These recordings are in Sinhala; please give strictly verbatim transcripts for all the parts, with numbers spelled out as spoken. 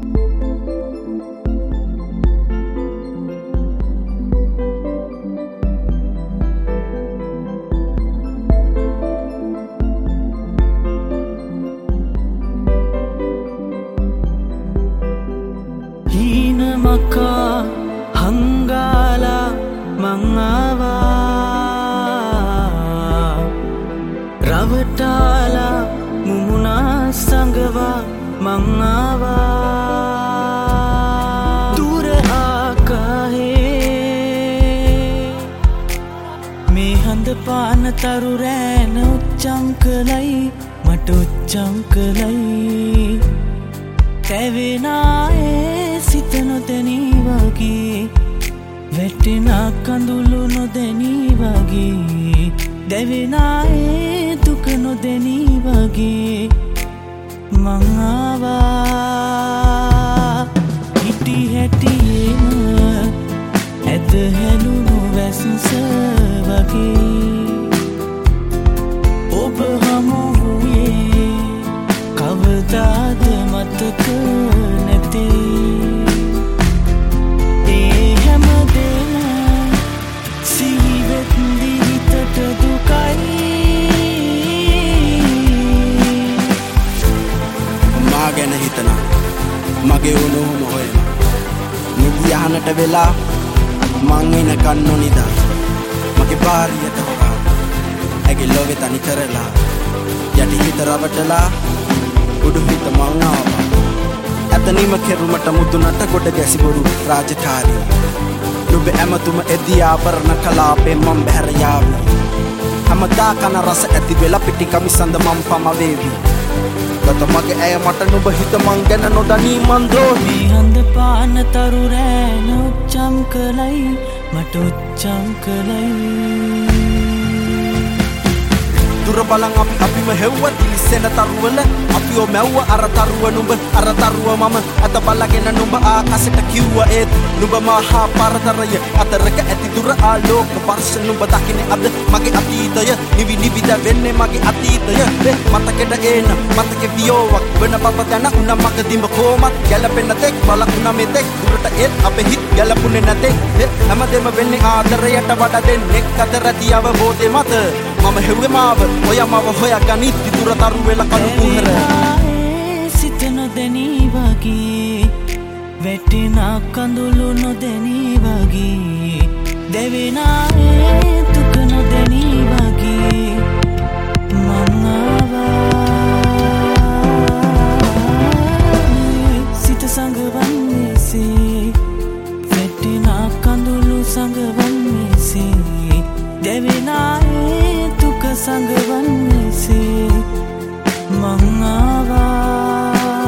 maka hanggala mangawa ravatala mumuna sangava mangawa dura akahe me hand paana taru rෑන උච්චංකලයි මට උච්චංකලයි තැවෙනායේ සිත නොදැනී වගේ වැටෙන කඳුළු නොදැනී වගේ දැවෙනායේ දුක නොදැනී වගේ මං ආවා හිටි හැටියේම ඇද හැලුණු වැස්ස වගේ ඔබ හමු වූයේ කවදාද මතක නැතේ ඒ හැමදේම සිහිවෙත්දි හිතට දුකයි මා ගැන හිතනා මගේ උණුහුම හොයන නිදි යහනට වෙලා මං එනකන් නොනිදා මගේ බාරියට හොරා ඇගේ ලොවේ තනි කරලා යටි හිත රවටලා උඩු හිත මං ආවා ඇතනීම කෙරුමට මුදුනට ගොඩ ගැසි බොරු රාජකාරී නුඹ ඇමතුම එදී ආභරණ කලාපේ මං බැහැර යාවි හැමදා කන රස ඇති වෙලා පිටි කමිසඳ මං පම වේවි ගත මගේ ඇය මට නුඹ හිත මං ගැන නොදනී මං ද්‍රෝහී හඳ පාන තරු රෑන උච්චම් කලයි මට උච්චම් කලයි දුර බලන් අපි අපිම හෙව්ව දිලිසෙන තරුවල අපිව මැව්ව අර තරුව නුඹ අර තරුව මම අත බලගෙන නුඹ ආකාශයට කිව්ව ඒත් නුඹ මහා පරතරය අතරක ඇති දුර ආලෝක වර්ෂ නුඹ දකින්නේ අද මගේ අතීතය නිවි නිවිද වෙන්නේ මගේ අතීතය මතකෙට එන මතකේ වියෝවක් වෙන බව දැන උන මගදීම කොමත් ගැලපෙන්න තෙක් බල උන මෙතෙක් දුරට ඒත් අපේ හිත් ගැලපුනේ නැතේ හැමදේම වෙන්නේ ආදරයට වඩා දෙන්නේ අතර තියව බෝධේ මත මම හෙව්වේ මාව ඔයමව හොයා ගනිත් දුර තරු වෙලා කණු කුහර සිත නොදැනී වගේ වැටෙන කඳුළු නොදැනී වගේ දැවෙනායේ දුක නොදැනී වගේ මං ආවා සිත සංගවන්නේසේ වැටෙන කඳුළු සංගවන්නේසේ දැවෙනායේ දුක සංගවන්නේසේ මං ආවා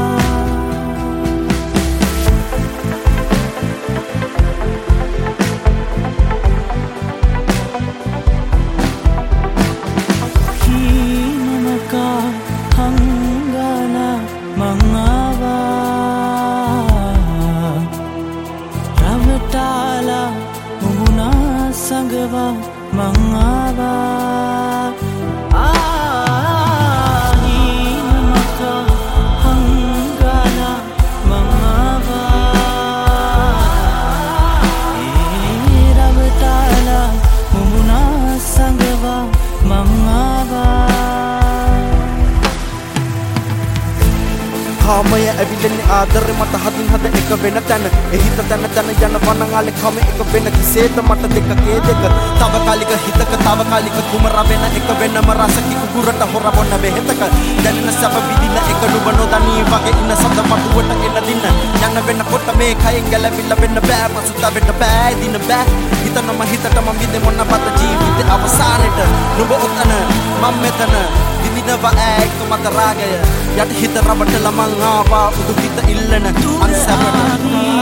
හීනමකා හංගලා මං ආවා රවටාලා මුමුණා සංගවා මං ආවා කාමය ඇවිලෙන්නේ ආදරේ මට හදින් හද එක වෙන තැන එහිත තැන තැන යන වනංගාලේ කම එක වෙන කිසේත මට දෙකකේ දෙක තව කාලික හිතක තව කාලික කුමර වෙන එක වෙනම රසකි කුකුරට හොර බොන්න බෙහෙතක දැනෙන සබ විදින එක නුඹ නොදනී වගේ ඉන්න සඳ මටුවට එන දින යන වෙනකොට මේ කයෙන් ගැලවිලා වෙන්න බෑ පසුත වෙන්න බෑ දින බෑ හිතනම හිතටම විදේ මොන පත ජීවිතේ අවසානෙට නුඹ ඔතන මම මෙතන දිනව ඇක් මත රාගය යට හිත රබටලා මං ආවා උදු හිත ඉල්ලන අන්සමට